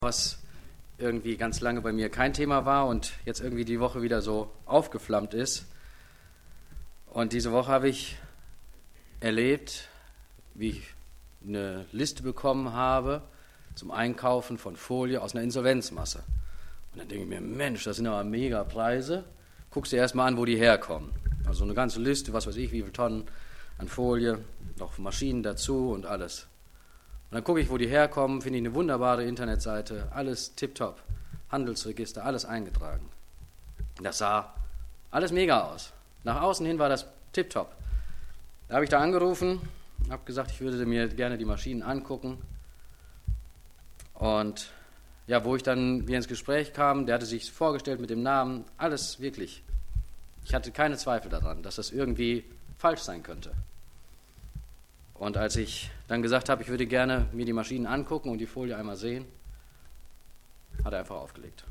Was irgendwie ganz lange bei mir kein Thema war und jetzt irgendwie die Woche wieder so aufgeflammt ist. Und diese Woche habe ich erlebt, wie ich eine Liste bekommen habe zum Einkaufen von Folie aus einer Insolvenzmasse. Und dann denke ich mir, Mensch, das sind aber mega Preise. Guckst dir erstmal an, wo die herkommen. Also eine ganze Liste, was weiß ich, wie viele Tonnen an Folie, noch Maschinen dazu und alles. Und dann gucke ich, wo die herkommen, finde ich eine wunderbare Internetseite, alles tipptopp, Handelsregister, alles eingetragen. Das sah alles mega aus. Nach außen hin war das tipptopp. Da habe ich da angerufen, habe gesagt, ich würde mir gerne die Maschinen angucken. Und ja, wo ich dann wieder ins Gespräch kam, der hatte sich vorgestellt mit dem Namen, alles wirklich. Ich hatte keine Zweifel daran, dass das irgendwie falsch sein könnte. Und als ich dann gesagt habe, ich würde gerne mir die Maschinen angucken und die Folie einmal sehen, hat er einfach aufgelegt.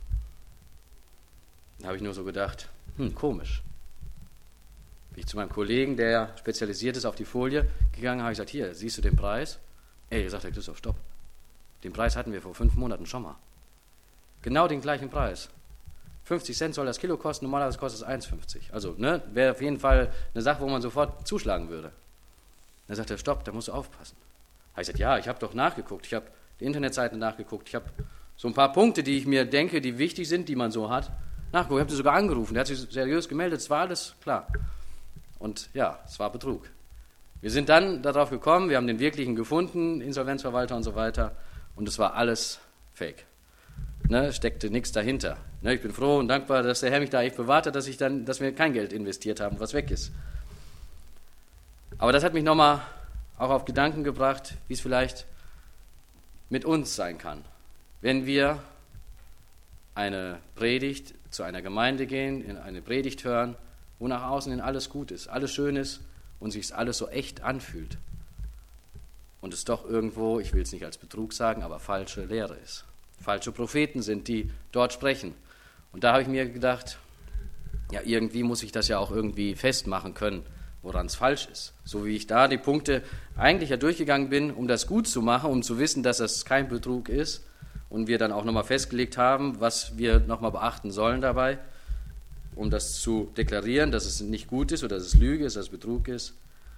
Da habe ich nur so gedacht, komisch. Bin ich zu meinem Kollegen, der spezialisiert ist auf die Folie, gegangen, habe ich gesagt, hier, siehst du den Preis? Sagt der Christoph, stopp. Den Preis hatten wir vor 5 Monaten schon mal. Genau den gleichen Preis. 50 Cent soll das Kilo kosten, normalerweise kostet es 1,50. Also wäre auf jeden Fall eine Sache, wo man sofort zuschlagen würde. Dann sagt er, stopp, da musst du aufpassen. Habe ich gesagt, ja, ich habe doch nachgeguckt, ich habe die Internetseiten nachgeguckt, ich habe so ein paar Punkte, die ich mir denke, die wichtig sind, die man so hat, nachgeguckt. Ich habe sie sogar angerufen, der hat sich seriös gemeldet, es war alles klar. Und ja, es war Betrug. Wir sind dann darauf gekommen, wir haben den wirklichen gefunden, Insolvenzverwalter und so weiter, und es war alles Fake. Steckte nichts dahinter. Ich bin froh und dankbar, dass der Herr mich da echt bewahrt hat, dass wir kein Geld investiert haben, was weg ist. Aber das hat mich nochmal auch auf Gedanken gebracht, wie es vielleicht mit uns sein kann. Wenn wir eine Predigt zu einer Gemeinde gehen, in eine Predigt hören, wo nach außen hin alles gut ist, alles schön ist und sich alles so echt anfühlt. Und es doch irgendwo, ich will es nicht als Betrug sagen, aber falsche Lehre ist. Falsche Propheten sind, die dort sprechen. Und da habe ich mir gedacht, ja, irgendwie muss ich das ja auch irgendwie festmachen können, woran es falsch ist. So wie ich da die Punkte eigentlich ja durchgegangen bin, um das gut zu machen, um zu wissen, dass das kein Betrug ist und wir dann auch nochmal festgelegt haben, was wir nochmal beachten sollen dabei, um das zu deklarieren, dass es nicht gut ist oder dass es Lüge ist, dass es Betrug ist.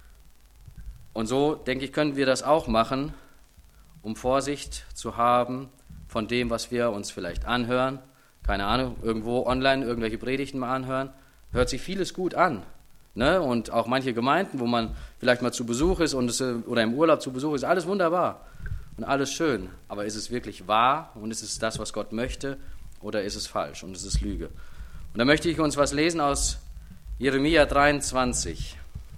Und so, denke ich, können wir das auch machen, um Vorsicht zu haben von dem, was wir uns vielleicht anhören. Keine Ahnung, irgendwo online irgendwelche Predigten mal anhören. Hört sich vieles gut an. Und auch manche Gemeinden, wo man vielleicht mal zu Besuch ist oder im Urlaub zu Besuch ist, alles wunderbar und alles schön. Aber ist es wirklich wahr und ist es das, was Gott möchte, oder ist es falsch und ist es Lüge? Und da möchte ich uns was lesen aus Jeremia 23.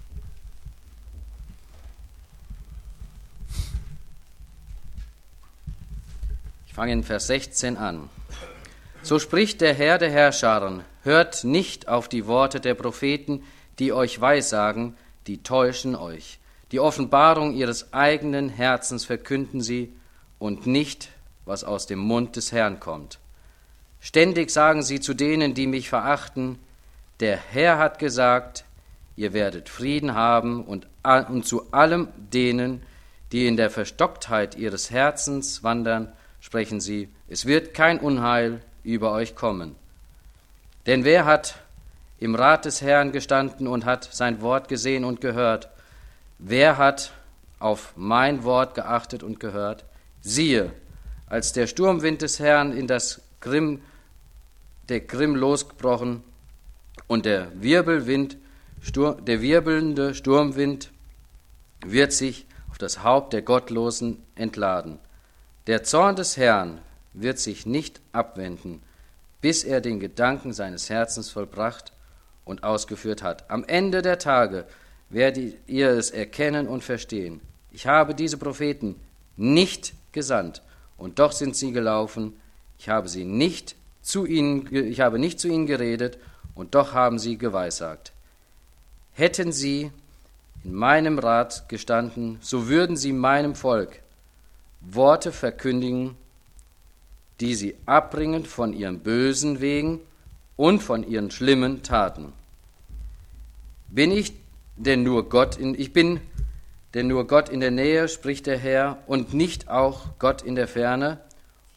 Ich fange in Vers 16 an. So spricht der Herr der Herrscharen, hört nicht auf die Worte der Propheten, die euch weissagen, die täuschen euch. Die Offenbarung ihres eigenen Herzens verkünden sie und nicht, was aus dem Mund des Herrn kommt. Ständig sagen sie zu denen, die mich verachten, der Herr hat gesagt, ihr werdet Frieden haben, und zu allem denen, die in der Verstocktheit ihres Herzens wandern, sprechen sie, es wird kein Unheil über euch kommen. Denn wer hat im Rat des Herrn gestanden und hat sein Wort gesehen und gehört? Wer hat auf mein Wort geachtet und gehört? Siehe, als der Sturmwind des Herrn in der Grimm losgebrochen und der wirbelnde Sturmwind wird sich auf das Haupt der Gottlosen entladen. Der Zorn des Herrn wird sich nicht abwenden, bis er den Gedanken seines Herzens vollbracht und ausgeführt hat. Am Ende der Tage werdet ihr es erkennen und verstehen. Ich habe diese Propheten nicht gesandt, und doch sind sie gelaufen. Ich habe nicht zu ihnen geredet, und doch haben sie geweissagt. Hätten sie in meinem Rat gestanden, so würden sie meinem Volk Worte verkündigen, die sie abbringen von ihren bösen Wegen und von ihren schlimmen Taten. Ich bin denn nur Gott in der Nähe, spricht der Herr, und nicht auch Gott in der Ferne,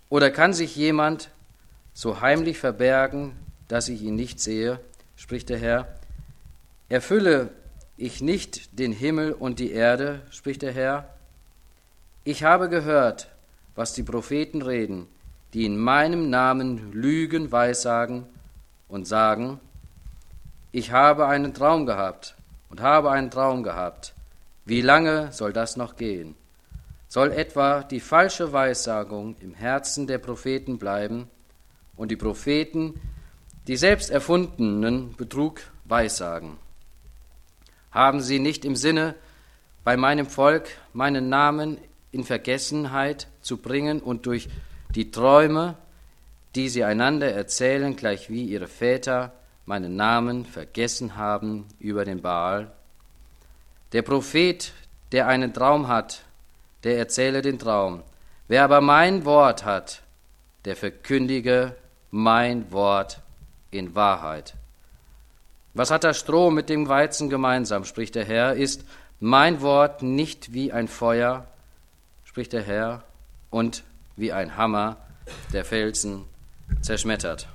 Oder kann sich jemand so heimlich verbergen, dass ich ihn nicht sehe, spricht der Herr. Erfülle ich nicht den Himmel und die Erde, spricht der Herr. Ich habe gehört, was die Propheten reden, die in meinem Namen Lügen weissagen und sagen, ich habe einen Traum gehabt und habe einen Traum gehabt. Wie lange soll das noch gehen? Soll etwa die falsche Weissagung im Herzen der Propheten bleiben und die Propheten die selbst erfundenen Betrug weissagen? Haben sie nicht im Sinne, bei meinem Volk meinen Namen in Vergessenheit zu bringen und durch die Träume, die sie einander erzählen, gleich wie ihre Väter meinen Namen vergessen haben über den Baal? Der Prophet, der einen Traum hat, der erzähle den Traum. Wer aber mein Wort hat, der verkündige mein Wort in Wahrheit. Was hat das Stroh mit dem Weizen gemeinsam, spricht der Herr, ist mein Wort nicht wie ein Feuer, spricht der Herr, und wie ein Hammer, der Felsen zerschmettert.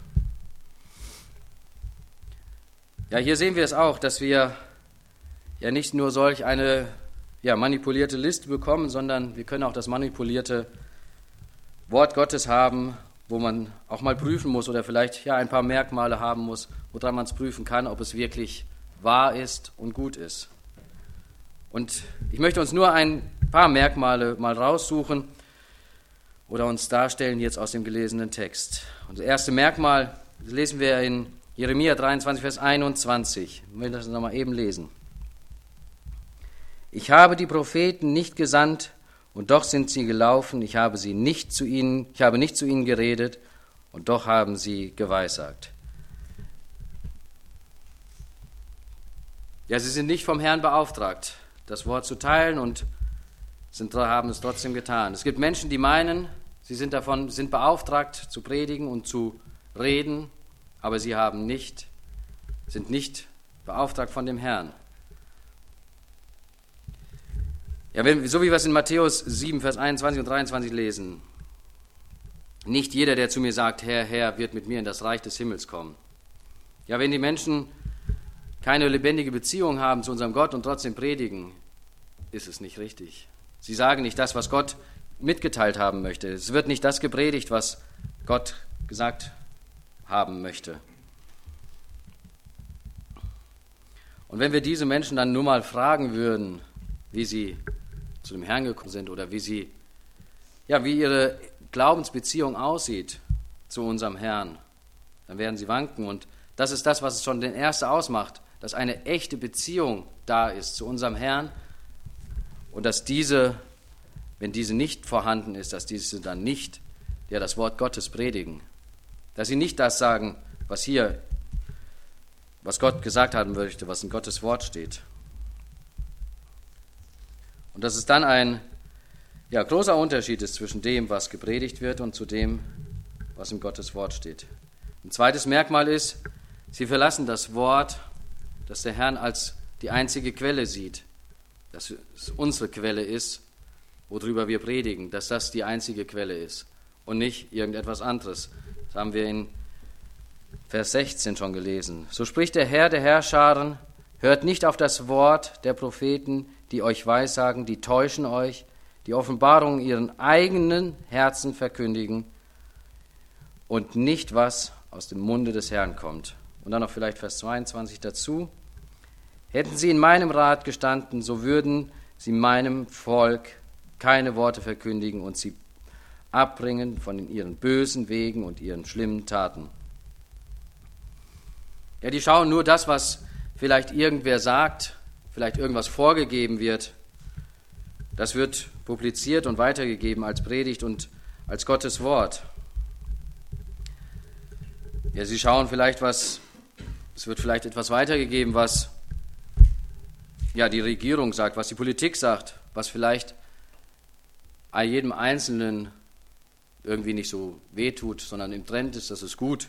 Ja, hier sehen wir es auch, dass wir ja nicht nur solch eine manipulierte Liste bekommen, sondern wir können auch das manipulierte Wort Gottes haben, wo man auch mal prüfen muss oder vielleicht ein paar Merkmale haben muss, woran man es prüfen kann, ob es wirklich wahr ist und gut ist. Und ich möchte uns nur ein paar Merkmale mal raussuchen oder uns darstellen jetzt aus dem gelesenen Text. Und das erste Merkmal, das lesen wir in Jeremia 23, Vers 21. Ich will das nochmal eben lesen. Ich habe die Propheten nicht gesandt, und doch sind sie gelaufen. Ich habe nicht zu ihnen geredet, und doch haben sie geweissagt. Ja, sie sind nicht vom Herrn beauftragt, das Wort zu teilen, und haben es trotzdem getan. Es gibt Menschen, die meinen, sie sind beauftragt zu predigen und zu reden, aber sie sind nicht beauftragt von dem Herrn. Ja, so wie wir es in Matthäus 7, Vers 21 und 23 lesen. Nicht jeder, der zu mir sagt, Herr, Herr, wird mit mir in das Reich des Himmels kommen. Ja, wenn die Menschen keine lebendige Beziehung haben zu unserem Gott und trotzdem predigen, ist es nicht richtig. Sie sagen nicht das, was Gott mitgeteilt haben möchte. Es wird nicht das gepredigt, was Gott gesagt haben möchte. Und wenn wir diese Menschen dann nur mal fragen würden, wie sie zu dem Herrn gekommen sind oder wie ihre Glaubensbeziehung aussieht zu unserem Herrn, dann werden sie wanken. Und das ist das, was es schon den Ersten ausmacht, dass eine echte Beziehung da ist zu unserem Herrn und dass wenn diese nicht vorhanden ist, dass diese dann nicht das Wort Gottes predigen. Dass sie nicht das sagen, was Gott gesagt haben möchte, was in Gottes Wort steht. Und dass es dann ein großer Unterschied ist zwischen dem, was gepredigt wird, und zu dem, was in Gottes Wort steht. Ein zweites Merkmal ist, sie verlassen das Wort, das der Herr als die einzige Quelle sieht, dass es unsere Quelle ist, worüber wir predigen, dass das die einzige Quelle ist und nicht irgendetwas anderes. Das haben wir in Vers 16 schon gelesen. So spricht der Herr der Herrscharen, hört nicht auf das Wort der Propheten, die euch weissagen, die täuschen euch, die Offenbarung ihren eigenen Herzen verkündigen und nicht, was aus dem Munde des Herrn kommt. Und dann noch vielleicht Vers 22 dazu. Hätten sie in meinem Rat gestanden, so würden sie meinem Volk keine Worte verkündigen und sie abbringen von ihren bösen Wegen und ihren schlimmen Taten. Ja, die schauen nur das, was vielleicht irgendwer sagt, vielleicht irgendwas vorgegeben wird. Das wird publiziert und weitergegeben als Predigt und als Gottes Wort. Ja, sie schauen vielleicht, es wird vielleicht etwas weitergegeben, was die Regierung sagt, was die Politik sagt, was vielleicht jedem Einzelnen irgendwie nicht so wehtut, sondern im Trend ist, das ist gut.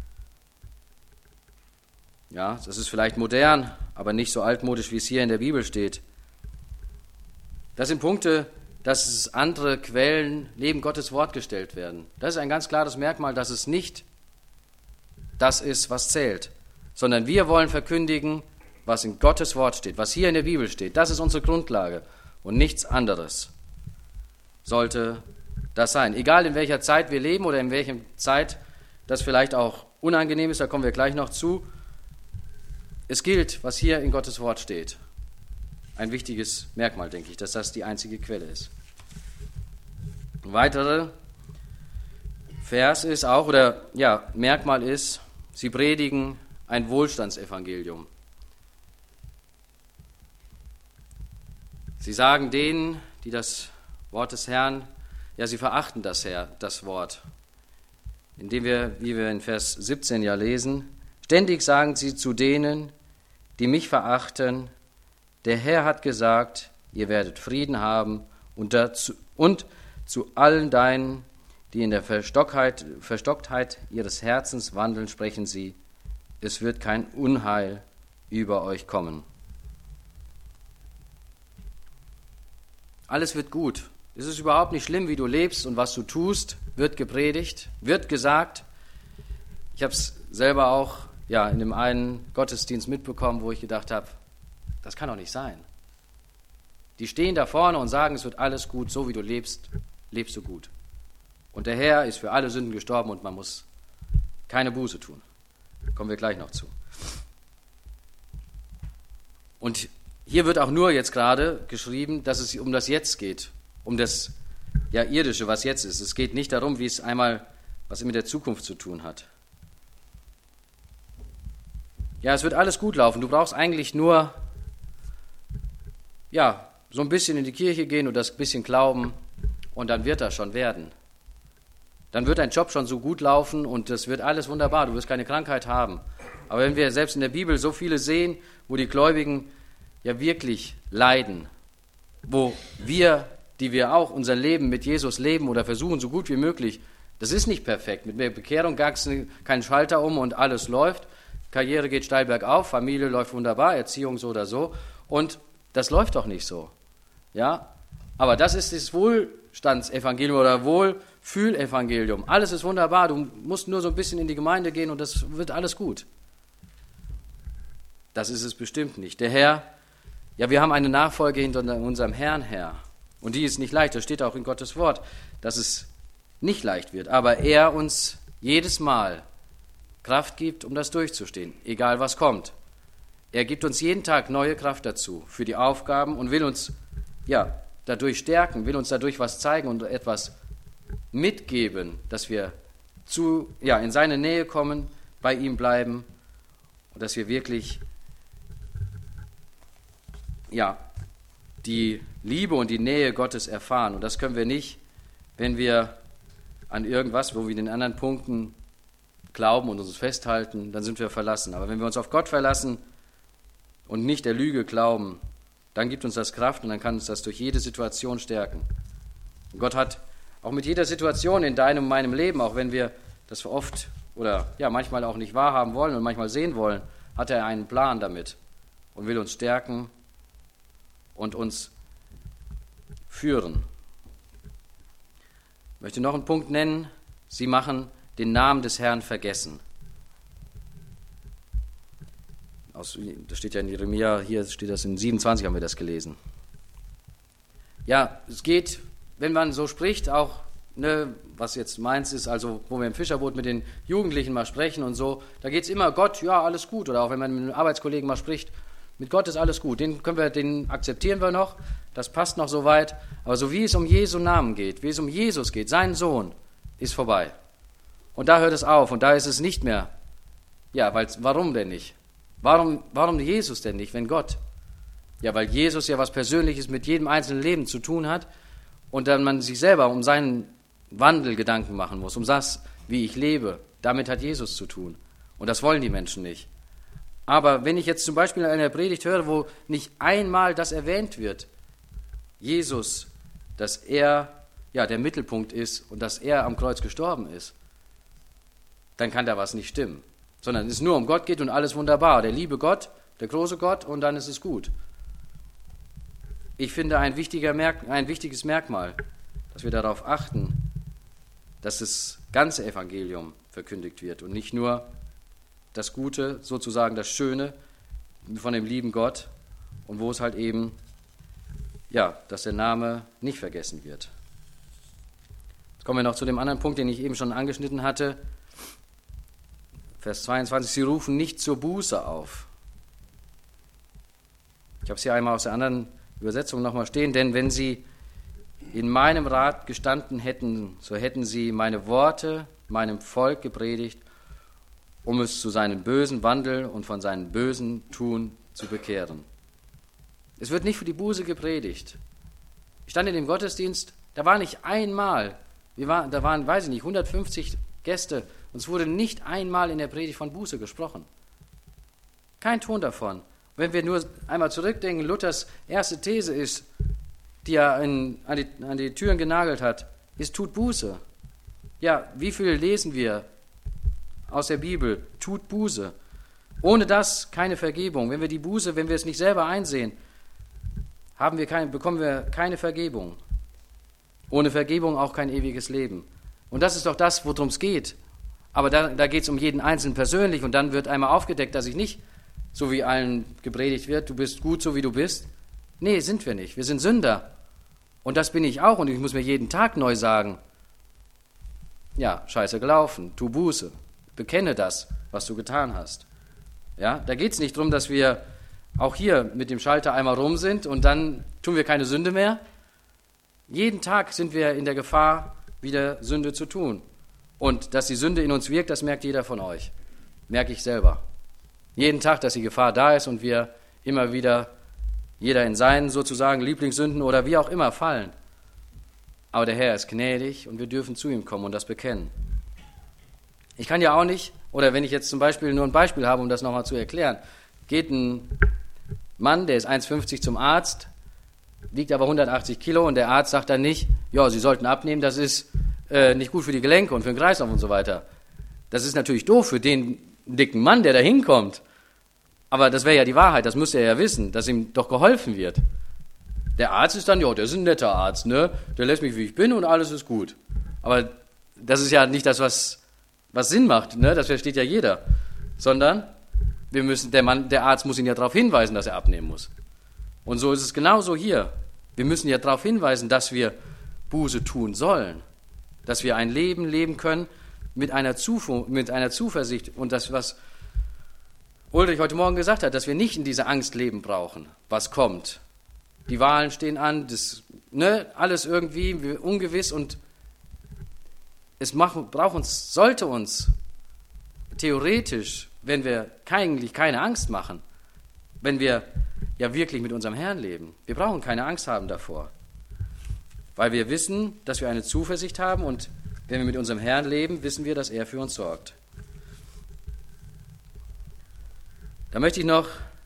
Ja, das ist vielleicht modern, aber nicht so altmodisch, wie es hier in der Bibel steht. Das sind Punkte, dass andere Quellen neben Gottes Wort gestellt werden. Das ist ein ganz klares Merkmal, dass es nicht das ist, was zählt, sondern wir wollen verkündigen, was in Gottes Wort steht, was hier in der Bibel steht. Das ist unsere Grundlage und nichts anderes sollte das sein. Egal in welcher Zeit wir leben oder in welcher Zeit das vielleicht auch unangenehm ist, da kommen wir gleich noch zu. Es gilt, was hier in Gottes Wort steht. Ein wichtiges Merkmal, denke ich, dass das die einzige Quelle ist. Ein weiterer Vers ist auch, oder ja, Merkmal ist, sie predigen ein Wohlstandsevangelium. Sie sagen denen, die das Wort des Herrn, ja, sie verachten das Wort. Indem wir, wie wir in Vers 17 ja lesen, ständig sagen sie zu denen, die mich verachten, der Herr hat gesagt, ihr werdet Frieden haben und zu allen deinen, die in der Verstocktheit ihres Herzens wandeln, sprechen sie, es wird kein Unheil über euch kommen. Alles wird gut. Es ist überhaupt nicht schlimm, wie du lebst und was du tust, wird gepredigt, wird gesagt. Ich habe es selber auch in dem einen Gottesdienst mitbekommen, wo ich gedacht habe, das kann doch nicht sein. Die stehen da vorne und sagen, es wird alles gut, so wie du lebst, lebst du gut. Und der Herr ist für alle Sünden gestorben und man muss keine Buße tun. Kommen wir gleich noch zu. Und hier wird auch nur jetzt gerade geschrieben, dass es um das Jetzt geht, um das Irdische, was jetzt ist. Es geht nicht darum, was mit der Zukunft zu tun hat. Ja, es wird alles gut laufen. Du brauchst eigentlich nur, so ein bisschen in die Kirche gehen und das bisschen glauben und dann wird das schon werden. Dann wird dein Job schon so gut laufen und das wird alles wunderbar. Du wirst keine Krankheit haben. Aber wenn wir selbst in der Bibel so viele sehen, wo die Gläubigen ja wirklich leiden, wo wir, die wir auch unser Leben mit Jesus leben oder versuchen, so gut wie möglich, das ist nicht perfekt. Mit der Bekehrung gab es keinen Schalter um und alles läuft. Karriere geht steil bergauf, Familie läuft wunderbar, Erziehung so oder so. Und das läuft doch nicht so. Ja? Aber das ist das Wohlstandsevangelium oder Wohlfühlevangelium. Alles ist wunderbar, du musst nur so ein bisschen in die Gemeinde gehen und das wird alles gut. Das ist es bestimmt nicht. Der Herr, wir haben eine Nachfolge hinter unserem Herrn her. Und die ist nicht leicht, das steht auch in Gottes Wort, dass es nicht leicht wird. Aber er uns jedes Mal Kraft gibt, um das durchzustehen, egal was kommt. Er gibt uns jeden Tag neue Kraft dazu, für die Aufgaben und will uns dadurch stärken, will uns dadurch was zeigen und etwas mitgeben, dass wir in seine Nähe kommen, bei ihm bleiben und dass wir wirklich die Liebe und die Nähe Gottes erfahren. Und das können wir nicht, wenn wir an irgendwas, wo wir in den anderen Punkten glauben und uns festhalten, dann sind wir verlassen. Aber wenn wir uns auf Gott verlassen und nicht der Lüge glauben, dann gibt uns das Kraft und dann kann uns das durch jede Situation stärken. Und Gott hat auch mit jeder Situation in deinem und meinem Leben, auch wenn wir das oft oder manchmal auch nicht wahrhaben wollen und manchmal sehen wollen, hat er einen Plan damit und will uns stärken und uns führen. Ich möchte noch einen Punkt nennen. Sie machen den Namen des Herrn vergessen. Das steht ja in Jeremia, hier steht das in 27, haben wir das gelesen. Ja, es geht, wenn man so spricht, auch, was jetzt meins ist, also wo wir im Fischerboot mit den Jugendlichen mal sprechen und so, da geht es immer, Gott, alles gut. Oder auch wenn man mit einem Arbeitskollegen mal spricht, mit Gott ist alles gut. Den akzeptieren wir noch, das passt noch so weit. Aber so wie es um Jesu Namen geht, wie es um Jesus geht, seinen Sohn, ist vorbei. Und da hört es auf und da ist es nicht mehr. Warum denn nicht? Warum Jesus denn nicht, wenn Gott? Ja, weil Jesus ja was Persönliches mit jedem einzelnen Leben zu tun hat und dann man sich selber um seinen Wandel Gedanken machen muss, um das, wie ich lebe. Damit hat Jesus zu tun. Und das wollen die Menschen nicht. Aber wenn ich jetzt zum Beispiel in einer Predigt höre, wo nicht einmal das erwähnt wird, Jesus, dass er der Mittelpunkt ist und dass er am Kreuz gestorben ist, dann kann da was nicht stimmen. Sondern es nur um Gott geht und alles wunderbar. Der liebe Gott, der große Gott und dann ist es gut. ich finde ein wichtiges Merkmal, dass wir darauf achten, dass das ganze Evangelium verkündigt wird und nicht nur das Gute, sozusagen das Schöne von dem lieben Gott und wo es halt eben, ja, dass der Name nicht vergessen wird. Jetzt kommen wir noch zu dem anderen Punkt, den ich eben schon angeschnitten hatte. Vers 22, sie rufen nicht zur Buße auf. Ich habe es hier einmal aus der anderen Übersetzung nochmal stehen, denn wenn sie in meinem Rat gestanden hätten, so hätten sie meine Worte meinem Volk gepredigt, um es zu seinem bösen Wandel und von seinem bösen Tun zu bekehren. Es wird nicht für die Buße gepredigt. Ich stand in dem Gottesdienst, da war nicht einmal, da waren, weiß ich nicht, 150 Gäste und es wurde nicht einmal in der Predigt von Buße gesprochen. Kein Ton davon. Wenn wir nur einmal zurückdenken, Luthers erste These ist, die er an die Türen genagelt hat, ist, tut Buße. Ja, wie viel lesen wir aus der Bibel? Tut Buße. Ohne das keine Vergebung. Wenn wir es nicht selber einsehen, bekommen wir keine Vergebung. Ohne Vergebung auch kein ewiges Leben. Und das ist doch das, worum es geht. Aber da geht es um jeden Einzelnen persönlich und dann wird einmal aufgedeckt, dass ich nicht, so wie allen gepredigt wird, du bist gut, so wie du bist. Nee, sind wir nicht. Wir sind Sünder. Und das bin ich auch und ich muss mir jeden Tag neu sagen, ja, scheiße gelaufen, tu Buße, bekenne das, was du getan hast. Ja, da geht es nicht darum, dass wir auch hier mit dem Schalter einmal rum sind und dann tun wir keine Sünde mehr. Jeden Tag sind wir in der Gefahr, wieder Sünde zu tun. Und dass die Sünde in uns wirkt, das merkt jeder von euch. Merke ich selber. Jeden Tag, dass die Gefahr da ist und wir immer wieder, jeder in seinen sozusagen Lieblingssünden oder wie auch immer fallen. Aber der Herr ist gnädig und wir dürfen zu ihm kommen und das bekennen. Ich kann ja auch nicht, oder wenn ich jetzt zum Beispiel nur ein Beispiel habe, um das nochmal zu erklären, geht ein Mann, der ist 1,50 zum Arzt, wiegt aber 180 Kilo und der Arzt sagt dann nicht, ja, Sie sollten abnehmen, das ist nicht gut für die Gelenke und für den Kreislauf und so weiter. Das ist natürlich doof für den dicken Mann, der da hinkommt. Aber das wäre ja die Wahrheit, das müsste er ja wissen, dass ihm doch geholfen wird. Der Arzt ist dann, ja, der ist ein netter Arzt, ne? Der lässt mich, wie ich bin und alles ist gut. Aber das ist ja nicht das, was Sinn macht, ne? Das versteht ja jeder. Sondern der Arzt muss ihn ja darauf hinweisen, dass er abnehmen muss. Und so ist es genauso hier. Wir müssen ja darauf hinweisen, dass wir Buße tun sollen. Dass wir ein Leben leben können mit einer Zuversicht und das, was Ulrich heute Morgen gesagt hat, dass wir nicht in dieser Angst leben brauchen, was kommt. Die Wahlen stehen an, alles irgendwie ungewiss und sollte uns theoretisch, wenn wir eigentlich keine Angst machen, wenn wir ja wirklich mit unserem Herrn leben. Wir brauchen keine Angst haben davor, weil wir wissen, dass wir eine Zuversicht haben und wenn wir mit unserem Herrn leben, wissen wir, dass er für uns sorgt. Da möchte ich noch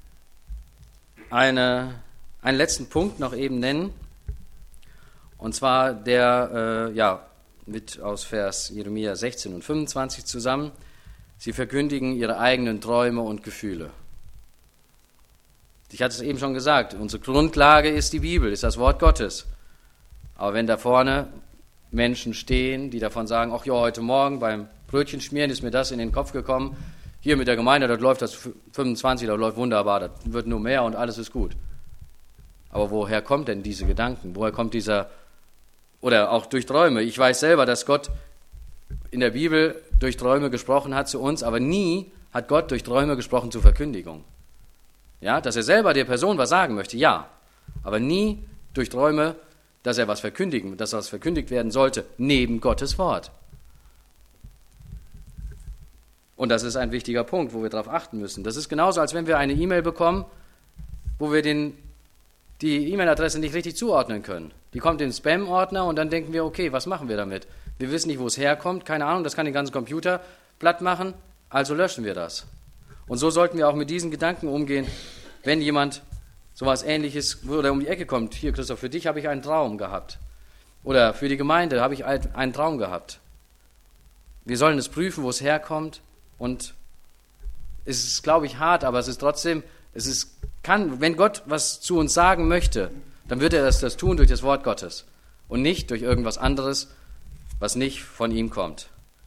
einen letzten Punkt noch eben nennen, und zwar der, aus Vers Jeremia 16 und 25 zusammen. Sie verkündigen ihre eigenen Träume und Gefühle. Ich hatte es eben schon gesagt, unsere Grundlage ist die Bibel, ist das Wort Gottes. Aber wenn da vorne Menschen stehen, die davon sagen, ach ja, heute Morgen beim Brötchenschmieren ist mir das in den Kopf gekommen, hier mit der Gemeinde, dort läuft das 25, dort läuft wunderbar, das wird nur mehr und alles ist gut. Aber woher kommt denn diese Gedanken? Woher kommt oder auch durch Träume? Ich weiß selber, dass Gott in der Bibel durch Träume gesprochen hat zu uns, aber nie hat Gott durch Träume gesprochen zur Verkündigung. Ja, dass er selber der Person was sagen möchte, ja, aber nie durch Träume, dass was verkündigt werden sollte, neben Gottes Wort. Und das ist ein wichtiger Punkt, wo wir darauf achten müssen. Das ist genauso, als wenn wir eine E-Mail bekommen, wo wir die E-Mail-Adresse nicht richtig zuordnen können. Die kommt in den Spam-Ordner und dann denken wir, okay, was machen wir damit? Wir wissen nicht, wo es herkommt, keine Ahnung, das kann den ganzen Computer platt machen, also löschen wir das. Und so sollten wir auch mit diesen Gedanken umgehen, wenn jemand sowas Ähnliches oder um die Ecke kommt. Hier, Christoph, für dich habe ich einen Traum gehabt. Oder für die Gemeinde habe ich einen Traum gehabt. Wir sollen es prüfen, wo es herkommt. Und es ist, glaube ich, hart, aber es ist trotzdem, wenn Gott was zu uns sagen möchte, dann wird er das tun durch das Wort Gottes und nicht durch irgendwas anderes, was nicht von ihm kommt.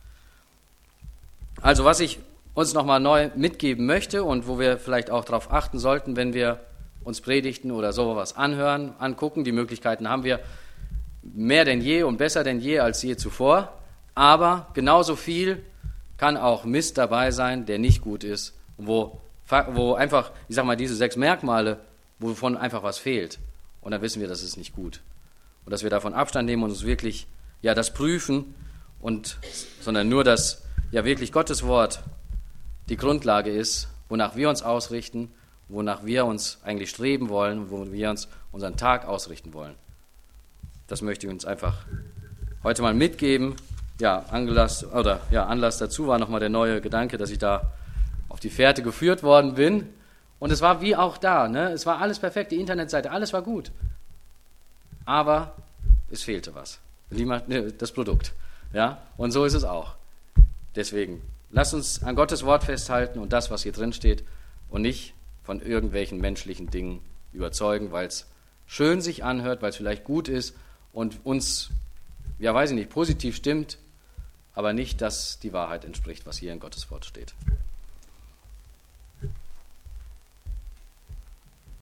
Also was ich uns nochmal neu mitgeben möchte und wo wir vielleicht auch darauf achten sollten, wenn wir uns Predigten oder sowas angucken, die Möglichkeiten haben wir mehr denn je und besser denn je als je zuvor, aber genauso viel kann auch Mist dabei sein, der nicht gut ist, wo einfach, ich sag mal, diese 6 Merkmale, wovon einfach was fehlt. Und dann wissen wir, das ist nicht gut. Und dass wir davon Abstand nehmen und uns wirklich, das prüfen, sondern nur, dass wirklich Gottes Wort die Grundlage ist, wonach wir uns ausrichten, wonach wir uns eigentlich streben wollen, wo wir uns unseren Tag ausrichten wollen. Das möchte ich uns einfach heute mal mitgeben. Anlass dazu war nochmal der neue Gedanke, dass ich da auf die Fährte geführt worden bin. Und es war wie auch da, ne? Es war alles perfekt, die Internetseite, alles war gut. Aber es fehlte was. Das Produkt. Ja? Und so ist es auch. Deswegen, lasst uns an Gottes Wort festhalten und das, was hier drin steht, und nicht von irgendwelchen menschlichen Dingen überzeugen, weil es schön sich anhört, weil es vielleicht gut ist und uns, positiv stimmt, aber nicht, dass die Wahrheit entspricht, was hier in Gottes Wort steht.